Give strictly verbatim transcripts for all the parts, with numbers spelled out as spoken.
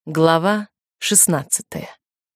Глава шестнадцатая.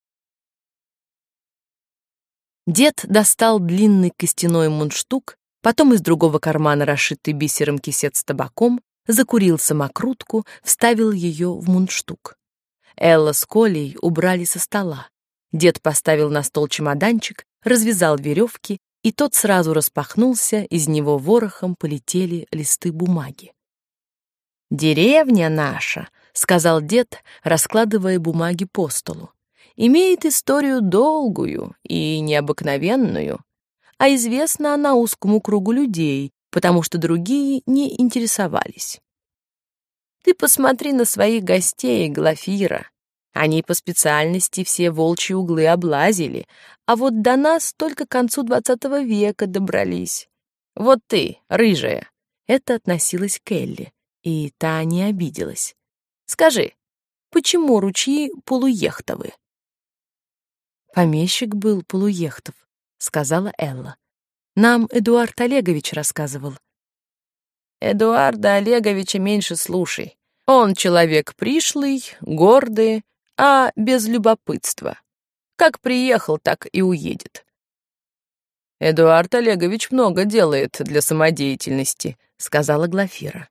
Дед достал длинный костяной мундштук, потом из другого кармана расшитый бисером кисет с табаком, закурил самокрутку, вставил ее в мундштук. Элла с Колей убрали со стола. Дед поставил на стол чемоданчик, развязал веревки, и тот сразу распахнулся, из него ворохом полетели листы бумаги. «Деревня наша», — сказал дед, раскладывая бумаги по столу, «имеет историю долгую и необыкновенную, а известна она узкому кругу людей, потому что другие не интересовались. Ты посмотри на своих гостей, Глафира. Они по специальности все волчьи углы облазили, а вот до нас только к концу двадцатого века добрались. Вот ты, рыжая». Это относилось к Элле, и та не обиделась. «Скажи, почему ручьи полуехтовы?» «Помещик был полуехтов», — сказала Элла. «Нам Эдуард Олегович рассказывал». «Эдуарда Олеговича меньше слушай. Он человек пришлый, гордый, а без любопытства. Как приехал, так и уедет». «Эдуард Олегович много делает для самодеятельности», — сказала Глафира.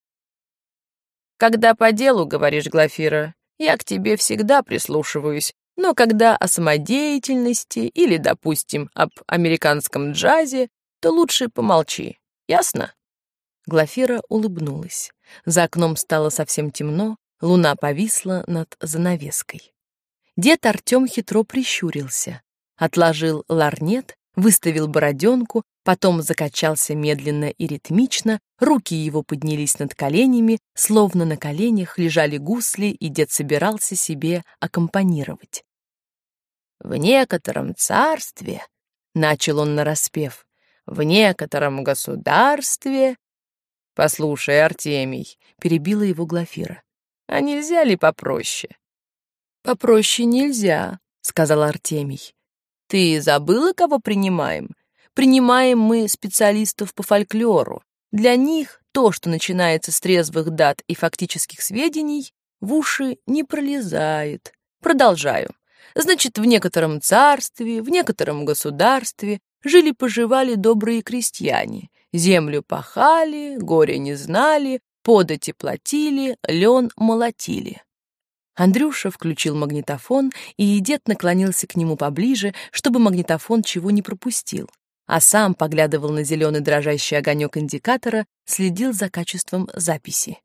«Когда по делу, говоришь, Глафира, я к тебе всегда прислушиваюсь, но когда о самодеятельности или, допустим, об американском джазе, то лучше помолчи. Ясно?» Глафира улыбнулась. За окном стало совсем темно, луна повисла над занавеской. Дед Артем хитро прищурился, отложил ларнет, выставил бороденку, потом закачался медленно и ритмично, руки его поднялись над коленями, словно на коленях лежали гусли, и дед собирался себе аккомпанировать. «В некотором царстве», — начал он нараспев, «в некотором государстве...» «Послушай, Артемий», — перебила его Глафира, «а нельзя ли попроще?» «Попроще нельзя», — сказал Артемий. «Ты забыла, кого принимаем? Принимаем мы специалистов по фольклору. Для них то, что начинается с трезвых дат и фактических сведений, в уши не пролезает. Продолжаю. Значит, в некотором царстве, в некотором государстве жили-поживали добрые крестьяне, землю пахали, горя не знали, подати платили, лен молотили». Андрюша включил магнитофон, и дед наклонился к нему поближе, чтобы магнитофон чего не пропустил, а сам поглядывал на зеленый дрожащий огонек индикатора, следил за качеством записи.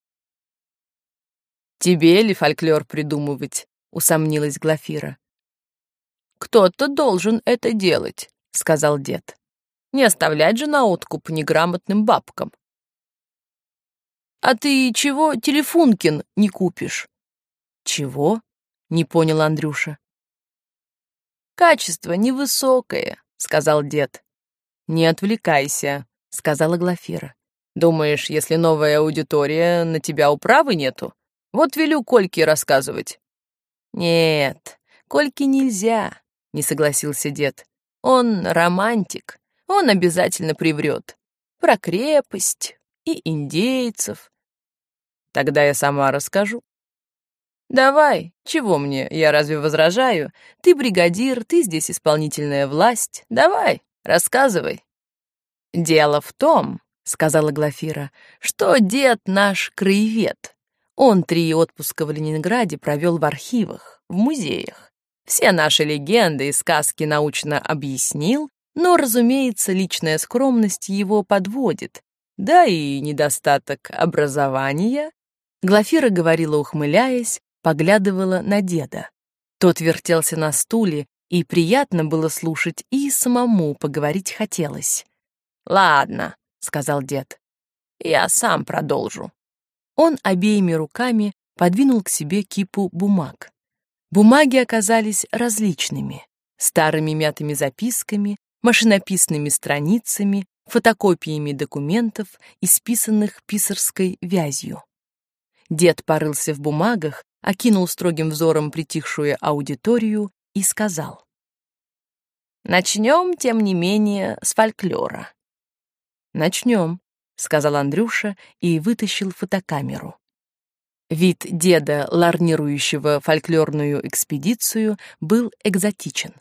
«Тебе ли фольклор придумывать?» — усомнилась Глафира. «Кто-то должен это делать», — сказал дед. «Не оставлять же на откуп неграмотным бабкам». «А ты чего телефункин не купишь?» «Чего?» — не понял Андрюша. «Качество невысокое», — сказал дед. «Не отвлекайся», — сказала Глафира. «Думаешь, если новая аудитория, на тебя управы нету? Вот велю Кольке рассказывать». «Нет, Кольке нельзя», — не согласился дед. «Он романтик, он обязательно приврет. Про крепость и индейцев». «Тогда я сама расскажу». «Давай, чего мне, я разве возражаю? Ты бригадир, ты здесь исполнительная власть. Давай, рассказывай». «Дело в том, — сказала Глафира, — что дед наш краевед. Он три отпуска в Ленинграде провел в архивах, в музеях. Все наши легенды и сказки научно объяснил, но, разумеется, личная скромность его подводит, да и недостаток образования». Глафира говорила, ухмыляясь, поглядывала на деда. Тот вертелся на стуле, и приятно было слушать, и самому поговорить хотелось. «Ладно», — сказал дед, — «я сам продолжу». Он обеими руками подвинул к себе кипу бумаг. Бумаги оказались различными: старыми мятыми записками, машинописными страницами, фотокопиями документов, исписанных писарской вязью. Дед порылся в бумагах, окинул строгим взором притихшую аудиторию и сказал: «Начнем, тем не менее, с фольклора». «Начнем», — сказал Андрюша и вытащил фотокамеру. Вид деда, ларнирующего фольклорную экспедицию, был экзотичен.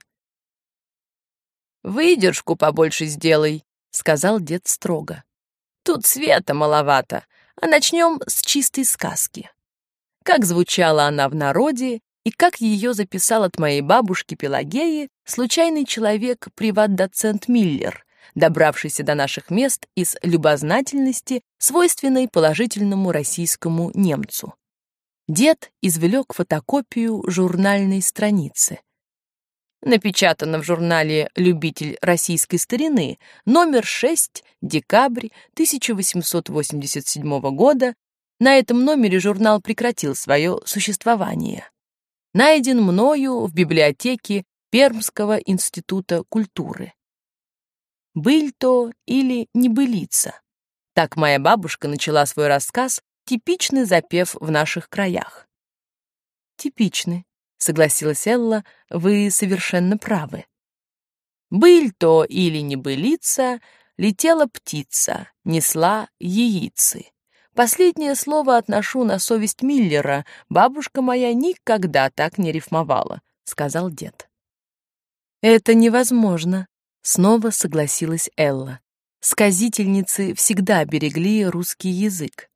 «Выдержку побольше сделай», — сказал дед строго. «Тут света маловато, а начнем с чистой сказки. Как звучала она в народе и как ее записал от моей бабушки Пелагеи случайный человек, приват-доцент Миллер, добравшийся до наших мест из любознательности, свойственной положительному российскому немцу». Дед извлек фотокопию журнальной страницы. Напечатано в журнале «Любитель российской старины», номер шесть, декабрь тысяча восемьсот восемьдесят седьмого года. На этом номере журнал прекратил свое существование. Найден мною в библиотеке Пермского института культуры. «Быль то или небылица». Так моя бабушка начала свой рассказ, типичный запев в наших краях. «Типичный», — согласилась Элла, — «вы совершенно правы». «Быль то или небылица, летела птица, несла яицы». Последнее слово отношу на совесть Миллера, бабушка моя никогда так не рифмовала, — сказал дед. «Это невозможно», — снова согласилась Элла. Сказительницы всегда берегли русский язык.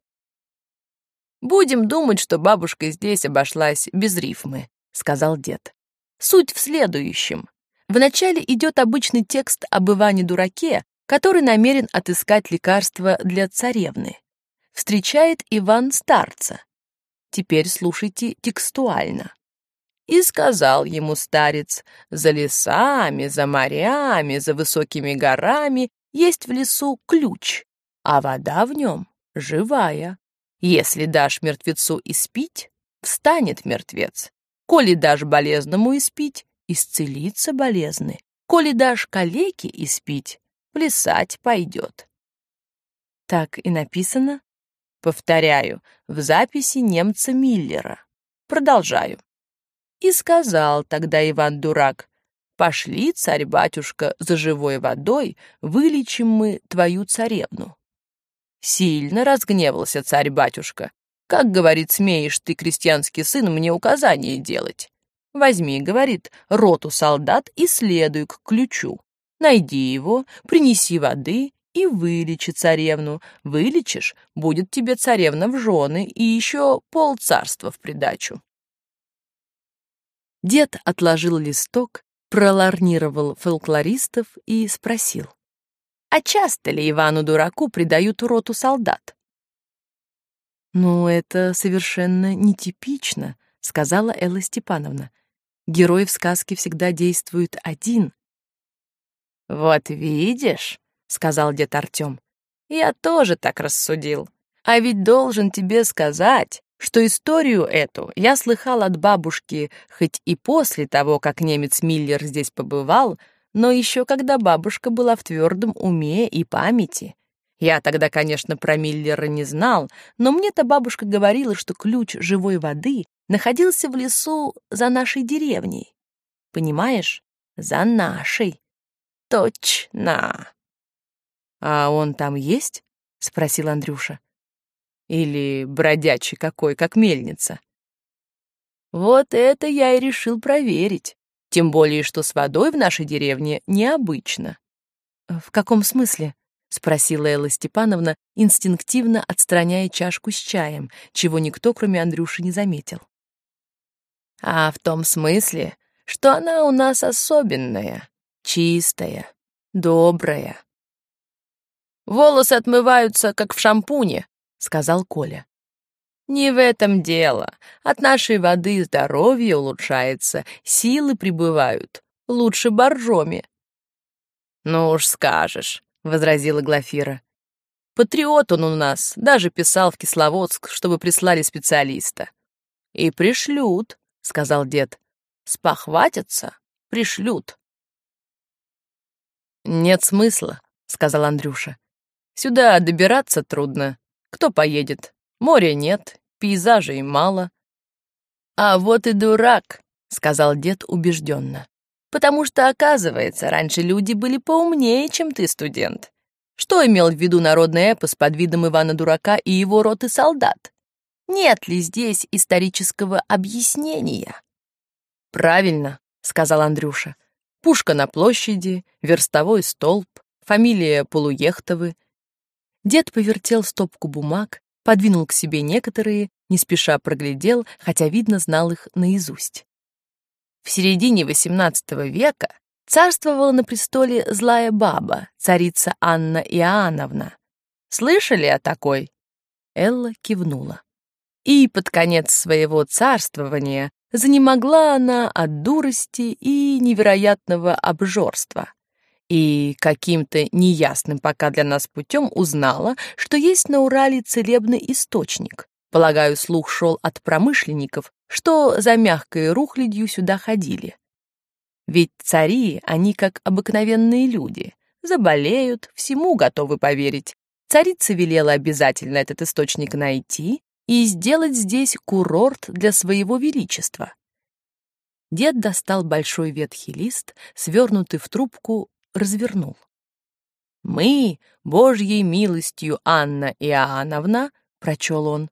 «Будем думать, что бабушка здесь обошлась без рифмы», — сказал дед. «Суть в следующем. Вначале идет обычный текст об Иване-дураке, который намерен отыскать лекарство для царевны. Встречает Иван старца. Теперь слушайте текстуально. «И сказал ему старец: за лесами, за морями, за высокими горами есть в лесу ключ, а вода в нем живая. Если дашь мертвецу испить, встанет мертвец. Коли дашь болезному испить, исцелится болезный. Коли дашь калеке испить, плясать пойдет». Так и написано. Повторяю, в записи немца Миллера. Продолжаю. «И сказал тогда Иван-дурак: пошли, царь-батюшка, за живой водой, вылечим мы твою царевну». Сильно разгневался царь-батюшка. «Как, говорит, смеешь ты, крестьянский сын, мне указания делать? Возьми, говорит, роту солдат и следуй к ключу. Найди его, принеси воды и вылечи царевну. Вылечишь, будет тебе царевна в жены и еще полцарства в придачу». Дед отложил листок, проларнировал фольклористов и спросил: «А часто ли Ивану-дураку придают роту солдат?» «Ну, это совершенно нетипично», — сказала Элла Степановна. «Герой в сказке всегда действует один». «Вот видишь», — сказал дед Артем, — «я тоже так рассудил. А ведь должен тебе сказать, что историю эту я слыхал от бабушки хоть и после того, как немец Миллер здесь побывал, но еще когда бабушка была в твердом уме и памяти. Я тогда, конечно, про Миллера не знал, но мне-то бабушка говорила, что ключ живой воды находился в лесу за нашей деревней. Понимаешь? За нашей. Точно. «А он там есть?» — спросил Андрюша. «Или бродячий какой, как мельница?» «Вот это я и решил проверить. Тем более, что с водой в нашей деревне необычно». «В каком смысле?» — спросила Элла Степановна, инстинктивно отстраняя чашку с чаем, чего никто, кроме Андрюши, не заметил. «А в том смысле, что она у нас особенная, чистая, добрая». «Волосы отмываются, как в шампуне», — сказал Коля. «Не в этом дело. От нашей воды здоровье улучшается, силы прибывают. Лучше боржоми». «Ну уж скажешь», — возразила Глафира. «Патриот он у нас, даже писал в Кисловодск, чтобы прислали специалиста». «И пришлют», — сказал дед. «Спохватятся, пришлют». «Нет смысла», — сказал Андрюша. «Сюда добираться трудно. Кто поедет? Моря нет, пейзажей мало». «А вот и дурак», — сказал дед убежденно. «Потому что, оказывается, раньше люди были поумнее, чем ты, студент. Что имел в виду народный эпос под видом Ивана-дурака и его роты солдат? Нет ли здесь исторического объяснения? «Правильно», — сказал Андрюша. «Пушка на площади, верстовой столб, фамилия Полуехтовы». Дед повертел стопку бумаг, подвинул к себе некоторые, не спеша проглядел, хотя, видно, знал их наизусть. В середине восемнадцатого века царствовала на престоле злая баба, царица Анна Иоанновна. Слышали о такой? Элла кивнула. И под конец своего царствования занемогла она от дурости и невероятного обжорства. И каким-то неясным пока для нас путем узнала, что есть на Урале целебный источник. Полагаю, слух шел от промышленников, что за мягкой рухлядью сюда ходили. Ведь цари, они как обыкновенные люди, заболеют, всему готовы поверить. Царица велела обязательно этот источник найти и сделать здесь курорт для своего величества. Дед достал большой ветхий лист, свернутый в трубку, развернул. «Мы, Божьей милостью, Анна Иоанновна», — прочел он.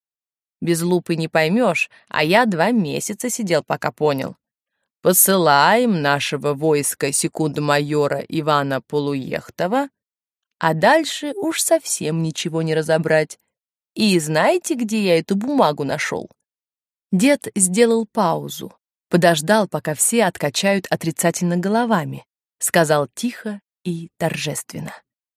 Без лупы не поймешь, а я два месяца сидел, пока понял. «Посылаем нашего войска секунд-майора Ивана Полуехтова», а дальше уж совсем ничего не разобрать. И знаете, где я эту бумагу нашел? Дед сделал паузу, подождал, пока все откачают отрицательно головами, сказал тихо и торжественно.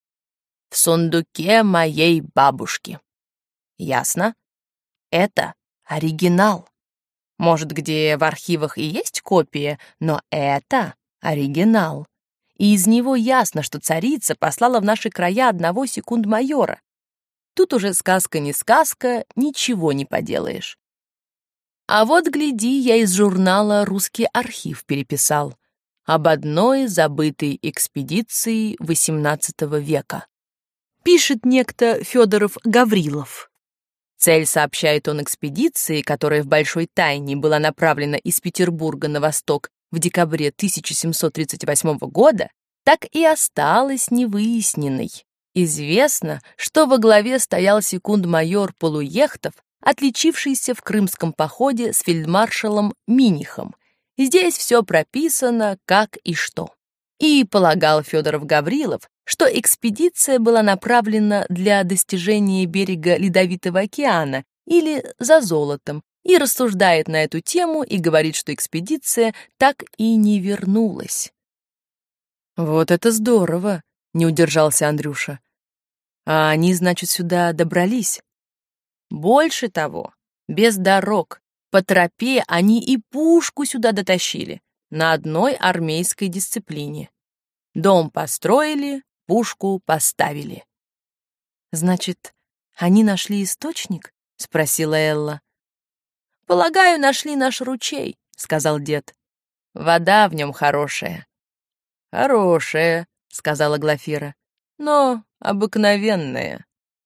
«В сундуке моей бабушки». Ясно? Это оригинал. Может, где в архивах и есть копия, но это оригинал. И из него ясно, что царица послала в наши края одного секунд-майора. Тут уже сказка не сказка, ничего не поделаешь. А вот, гляди, я из журнала «Русский архив» переписал об одной забытой экспедиции восемнадцатого века. Пишет некто Федоров Гаврилов. Цель, сообщает он, экспедиции, которая в большой тайне была направлена из Петербурга на восток в декабре тысяча семьсот тридцать восьмого года, так и осталась невыясненной. Известно, что во главе стоял секунд-майор Полуехтов, отличившийся в крымском походе с фельдмаршалом Минихом. Здесь все прописано, как и что. И полагал Федоров Гаврилов, что экспедиция была направлена для достижения берега Ледовитого океана или за золотом, и рассуждает на эту тему и говорит, что экспедиция так и не вернулась. «Вот это здорово!» — не удержался Андрюша. «А они, значит, сюда добрались?» «Больше того, без дорог, по тропе они и пушку сюда дотащили, на одной армейской дисциплине. Дом построили, пушку поставили». «Значит, они нашли источник?» — спросила Элла. «Полагаю, нашли наш ручей», — сказал дед. «Вода в нем хорошая». «Хорошая», — сказала Глафира, — «но обыкновенная».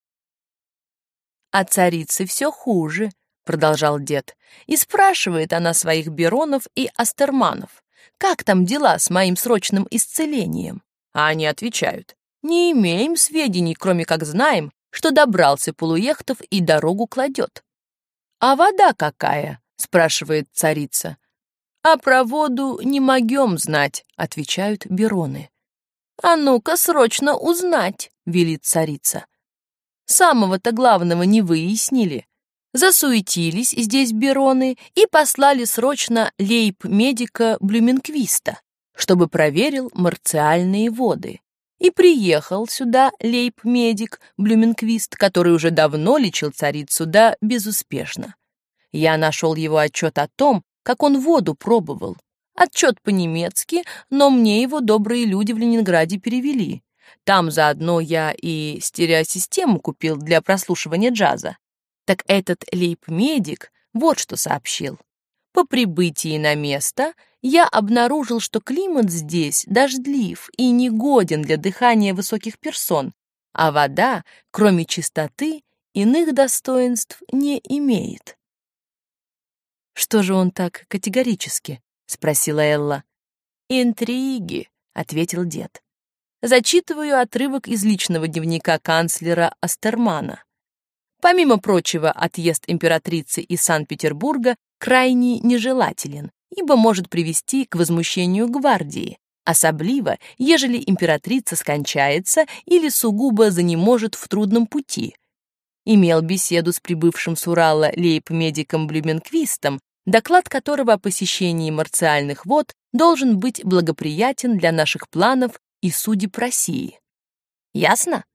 «А царице все хуже», — продолжал дед, «и спрашивает она своих Беронов и Астерманов, как там дела с моим срочным исцелением. А они отвечают, не имеем сведений, кроме как знаем, что добрался Полуехтов и дорогу кладет». «А вода какая?» — спрашивает царица. «А про воду не могем знать», — отвечают Бероны. «А ну-ка срочно узнать», — велит царица. Самого-то главного не выяснили. Засуетились здесь Бероны и послали срочно лейб-медика Блюменквиста, чтобы проверил марциальные воды. И приехал сюда лейб-медик Блюменквист, который уже давно лечил царицу, да безуспешно. Я нашел его отчет о том, как он воду пробовал. Отчет по-немецки, но мне его добрые люди в Ленинграде перевели. Там заодно я и стереосистему купил для прослушивания джаза. Так этот лейб-медик вот что сообщил. По прибытии на место я обнаружил, что климат здесь дождлив и негоден для дыхания высоких персон, а вода, кроме чистоты, иных достоинств не имеет. «Что же он так категорически?» — спросила Элла. «Интриги», — ответил дед. Зачитываю отрывок из личного дневника канцлера Астермана. Помимо прочего, отъезд императрицы из Санкт-Петербурга крайне нежелателен, ибо может привести к возмущению гвардии, особливо, ежели императрица скончается или сугубо занеможет в трудном пути. Имел беседу с прибывшим с Урала лейб-медиком Блюменквистом, доклад которого о посещении марциальных вод должен быть благоприятен для наших планов и судеб России. Ясно?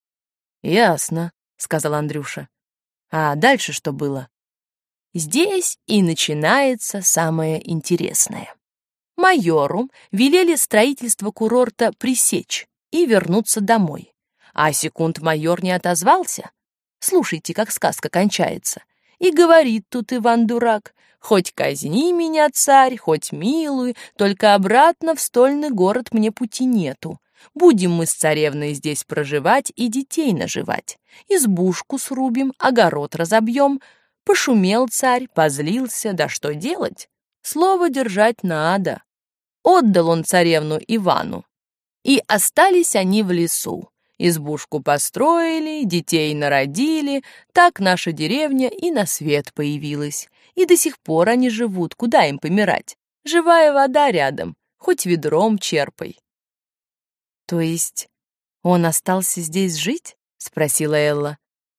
Ясно, сказал Андрюша. А дальше что было? Здесь и начинается самое интересное. Майору велели строительство курорта пресечь и вернуться домой. А секунд-майор не отозвался. Слушайте, как сказка кончается. И говорит тут Иван-дурак: хоть казни меня, царь, хоть милуй, только обратно в стольный город мне пути нету. Будем мы с царевной здесь проживать и детей наживать. Избушку срубим, огород разобьем. Пошумел царь, позлился, да что делать? Слово держать надо. Отдал он царевну Ивану. И остались они в лесу. Избушку построили, детей народили, так наша деревня и на свет появилась. И до сих пор они живут, куда им помирать? Живая вода рядом, хоть ведром черпай. То есть он остался здесь жить? Спросила Элла.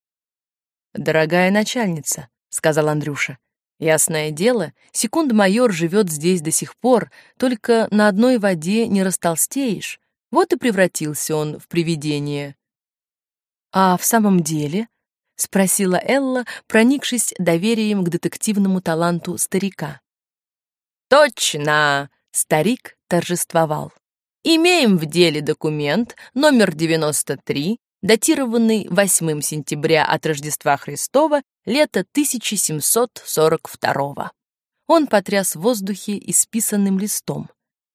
Дорогая начальница, сказал Андрюша, ясное дело, секунд-майор живет здесь до сих пор, только на одной воде не растолстеешь. Вот и превратился он в привидение. «А в самом деле?» — спросила Элла, проникшись доверием к детективному таланту старика. «Точно!» — старик торжествовал. «Имеем в деле документ номер девяносто три, датированный восьмого сентября от Рождества Христова, лета тысяча семьсот сорок второго. Он потряс в воздухе исписанным листом.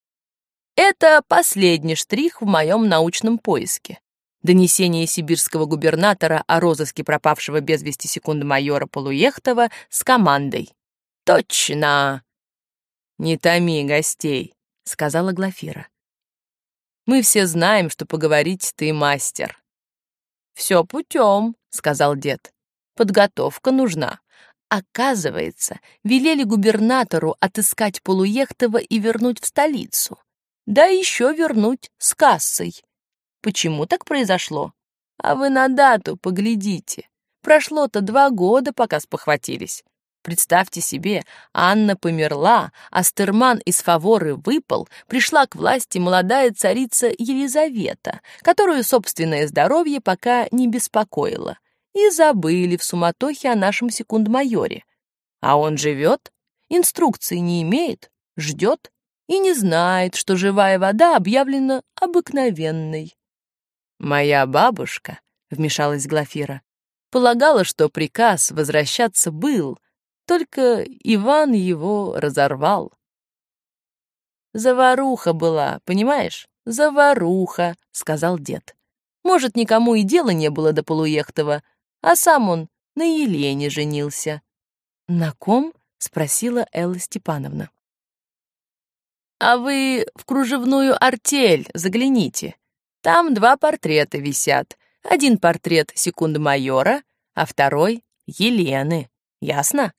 Это последний штрих в моем научном поиске. Донесение сибирского губернатора о розыске пропавшего без вести секунд-майора Полуехтова с командой. Точно! Не томи гостей, сказала Глафира. Мы все знаем, что поговорить ты мастер. Все путем, сказал дед. Подготовка нужна. Оказывается, велели губернатору отыскать Полуехтова и вернуть в столицу. Да еще вернуть с кассой. Почему так произошло? А вы на дату поглядите. Прошло-то два года, пока спохватились. Представьте себе, Анна померла, а Стерман из фаворы выпал, пришла к власти молодая царица Елизавета, которую собственное здоровье пока не беспокоило. И забыли в суматохе о нашем секунд-майоре. А он живет, инструкции не имеет, ждет и не знает, что живая вода объявлена обыкновенной. «Моя бабушка», — вмешалась Глафира, полагала, что приказ возвращаться был, только Иван его разорвал. «Заваруха была, понимаешь? Заваруха», — сказал дед. «Может, никому и дела не было до Полуехтова, а сам он на Елене женился». «На ком?» — спросила Элла Степановна. «А вы в кружевную артель загляните. Там два портрета висят. Один портрет секунд-майора, а второй — Елены. Ясно?»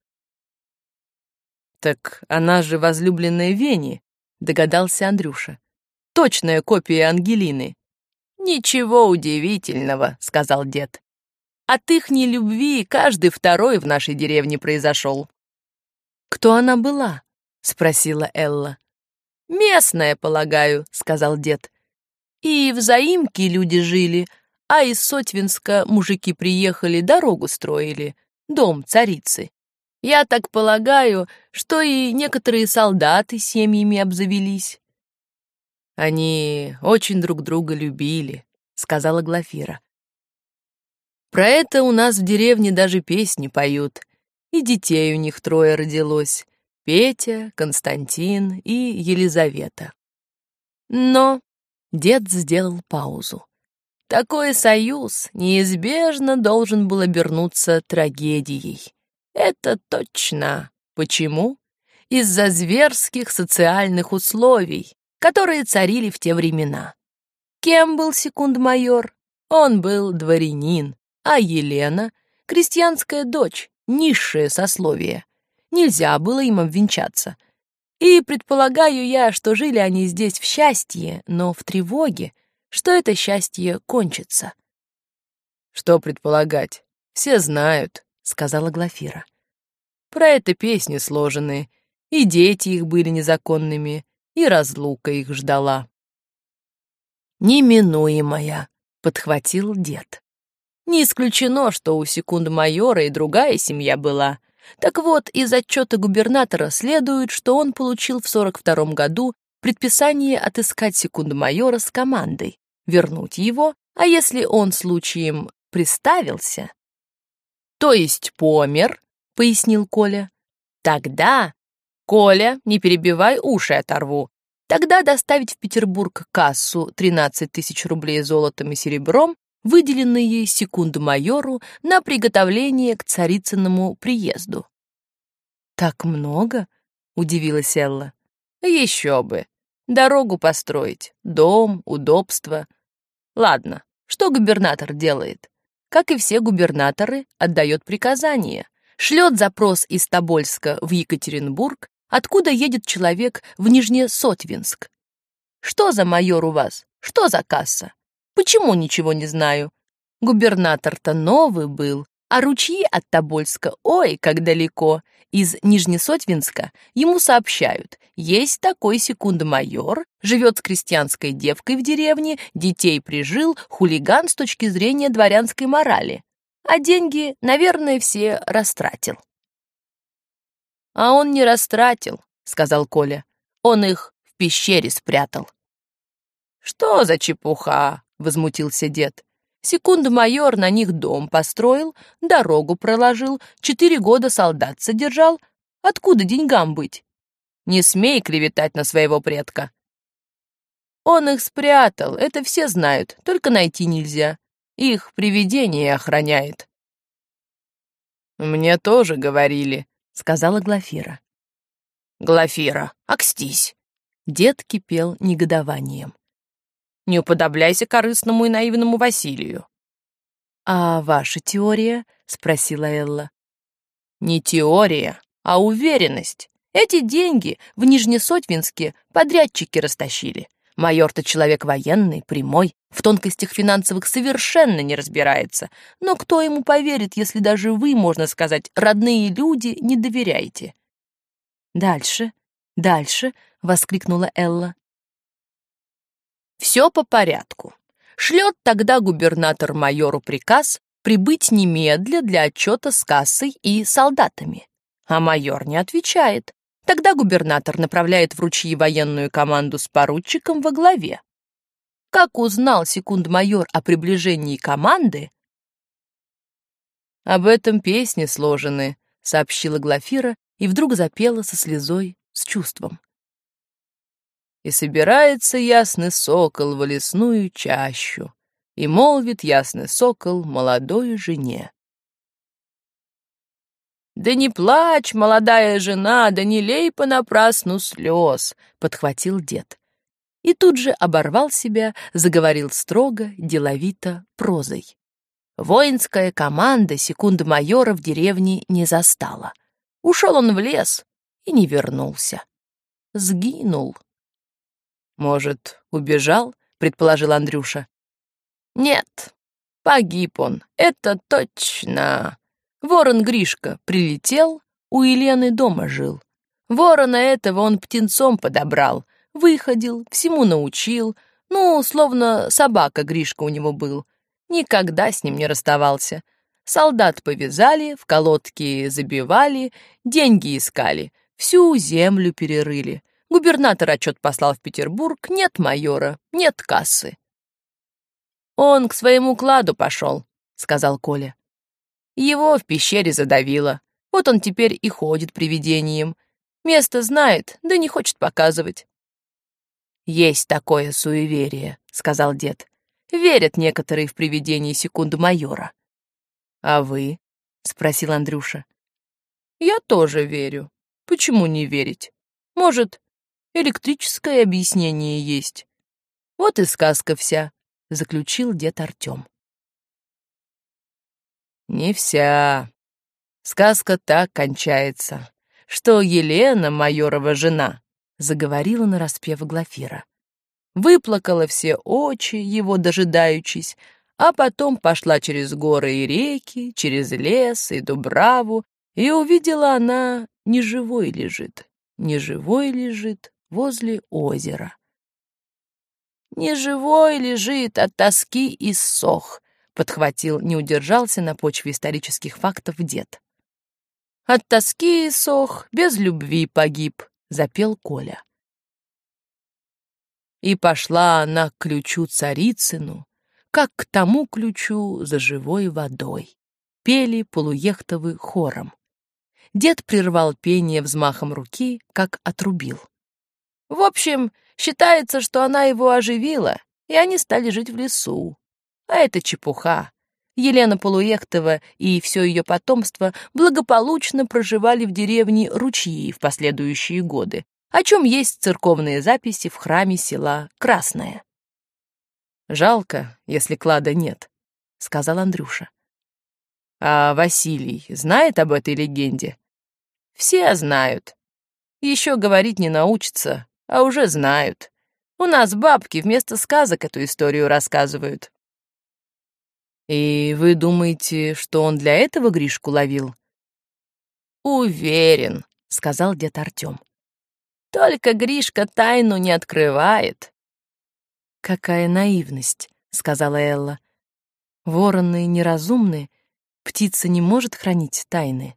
«Так она же возлюбленная Вени», — догадался Андрюша. «Точная копия Ангелины». «Ничего удивительного», — сказал дед. «От ихней любви каждый второй в нашей деревне произошел». «Кто она была?» — спросила Элла. «Местная, полагаю», — сказал дед. «И в заимке люди жили, а из Сотвинска мужики приехали, дорогу строили, дом царицы. Я так полагаю, что и некоторые солдаты семьями обзавелись». «Они очень друг друга любили», — сказала Глафира. «Про это у нас в деревне даже песни поют, и детей у них трое родилось. Петя, Константин и Елизавета». Но дед сделал паузу. Такой союз неизбежно должен был обернуться трагедией. Это точно. Почему? Из-за зверских социальных условий, которые царили в те времена. Кем был секунд-майор? Он был дворянин, а Елена, Крестьянская дочь, низшее сословие. Нельзя было им обвенчаться. И предполагаю я, что жили они здесь в счастье, но в тревоге, что это счастье кончится. «Что предполагать? Все знают», — сказала Глафира. «Про это песни сложены, и дети их были незаконными, и разлука их ждала». «Неминуемая», — подхватил дед. «Не исключено, что у секунд-майора и другая семья была. Так вот, из отчета губернатора следует, что он получил в сорок втором году предписание отыскать секунд-майора с командой, вернуть его, а если он случаем приставился...» «То есть помер», — пояснил Коля. «Тогда, Коля, не перебивай, уши оторву, тогда доставить в Петербург кассу тринадцать тысяч рублей золотом и серебром, выделенные секунд-майору на приготовление к царицыному приезду». «Так много?» — удивилась Элла. «Еще бы! Дорогу построить, дом, удобства. Ладно, что губернатор делает? Как и все губернаторы, отдает приказания, шлет запрос из Тобольска в Екатеринбург, откуда едет человек в Нижнесотвинск. Что за майор у вас? Что за касса? Почему ничего не знаю? Губернатор-то новый был, а ручьи от Тобольска, ой, как далеко. Из Нижнесотвинска ему сообщают, есть такой секунд-майор, живет с крестьянской девкой в деревне, детей прижил, хулиган с точки зрения дворянской морали. А деньги, наверное, все растратил. «А он не растратил», — сказал Коля. «Он их в пещере спрятал». «Что за чепуха?» — возмутился дед. «Секунд-майор на них дом построил, дорогу проложил, четыре года солдат содержал. Откуда деньгам быть? Не смей клеветать на своего предка». «Он их спрятал, это все знают, только найти нельзя. Их привидение охраняет». «Мне тоже говорили», — сказала Глафира. «Глафира, окстись!» Дед кипел негодованием. «Не уподобляйся корыстному и наивному Василию». «А ваша теория?» — спросила Элла. «Не теория, а уверенность. Эти деньги в Нижнесотвинске подрядчики растащили. Майор-то человек военный, прямой, в тонкостях финансовых совершенно не разбирается. Но кто ему поверит, если даже вы, можно сказать, родные люди, не доверяете?» «Дальше, дальше!» — воскликнула Элла. «Все по порядку. Шлет тогда губернатор майору приказ прибыть немедля для отчета с кассой и солдатами. А майор не отвечает. Тогда губернатор направляет в ручьи военную команду с поручиком во главе. Как узнал секунд-майор о приближении команды...» «Об этом песни сложены», — сообщила Глафира и вдруг запела со слезой, с чувством. «И собирается ясный сокол во лесную чащу, и молвит ясный сокол молодой жене». «Да не плачь, молодая жена, да не лей понапрасну слез», — подхватил дед. И тут же оборвал себя, заговорил строго, деловито, прозой. Воинская команда секунд-майора в деревне не застала. Ушел он в лес и не вернулся. Сгинул. «Может, убежал?» — предположил Андрюша. «Нет, погиб он, это точно. Ворон Гришка прилетел, у Елены дома жил. Ворона этого он птенцом подобрал, выходил, всему научил, ну, словно собака Гришка у него был. Никогда с ним не расставался. Солдат повязали, в колодки забивали, деньги искали, всю землю перерыли. Губернатор отчет послал в Петербург, нет майора, нет кассы». «Он к своему кладу пошел», — сказал Коля. «Его в пещере задавило. Вот он теперь и ходит привидением. Место знает, да не хочет показывать». «Есть такое суеверие», — сказал дед. «Верят некоторые в привидение секунд-майора». «А вы?» — спросил Андрюша. «Я тоже верю. Почему не верить? Может, электрическое объяснение есть. Вот и сказка вся», — заключил дед Артем. Не вся. Сказка так кончается, что Елена, майорова жена, заговорила нараспев Глафира. Выплакала все очи, его дожидаючись, а потом пошла через горы и реки, через лес и дубраву, и увидела она, неживой лежит, неживой лежит возле озера. «Неживой лежит, от тоски иссох», — подхватил, не удержался на почве исторических фактов дед. «От тоски иссох, без любви погиб», — запел Коля. И пошла она к ключу царицыну, как к тому ключу за живой водой. Пели Полуехтовы хором. Дед прервал пение взмахом руки, как отрубил. В общем, считается, что она его оживила, и они стали жить в лесу. А это чепуха. Елена Полуехтова и все ее потомство благополучно проживали в деревне Ручьи в последующие годы, о чем есть церковные записи в храме села Красное. «Жалко, если клада нет», — сказал Андрюша. «А Василий знает об этой легенде?» «Все знают. Еще говорить не научатся, а уже знают. У нас бабки вместо сказок эту историю рассказывают». «И вы думаете, что он для этого Гришку ловил?» «Уверен», — сказал дед Артем. «Только Гришка тайну не открывает». «Какая наивность», — сказала Элла. «Вороны неразумны, птица не может хранить тайны».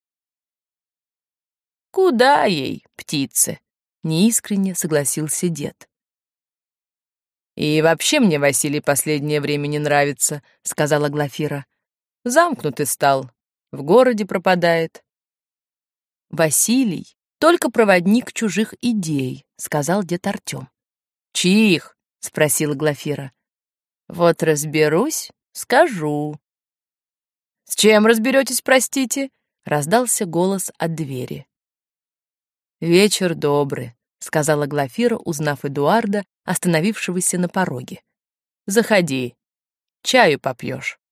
«Куда ей, птице?» — неискренне согласился дед. «И вообще мне Василий последнее время не нравится», — сказала Глафира. «Замкнутый стал, в городе пропадает». «Василий — только проводник чужих идей», — сказал дед Артем. «Чьих?» — спросила Глафира. «Вот разберусь, скажу». «С чем разберетесь, простите?» — раздался голос от двери. «Вечер добрый», — сказала Глафира, узнав Эдуарда, остановившегося на пороге. «Заходи, чаю попьешь».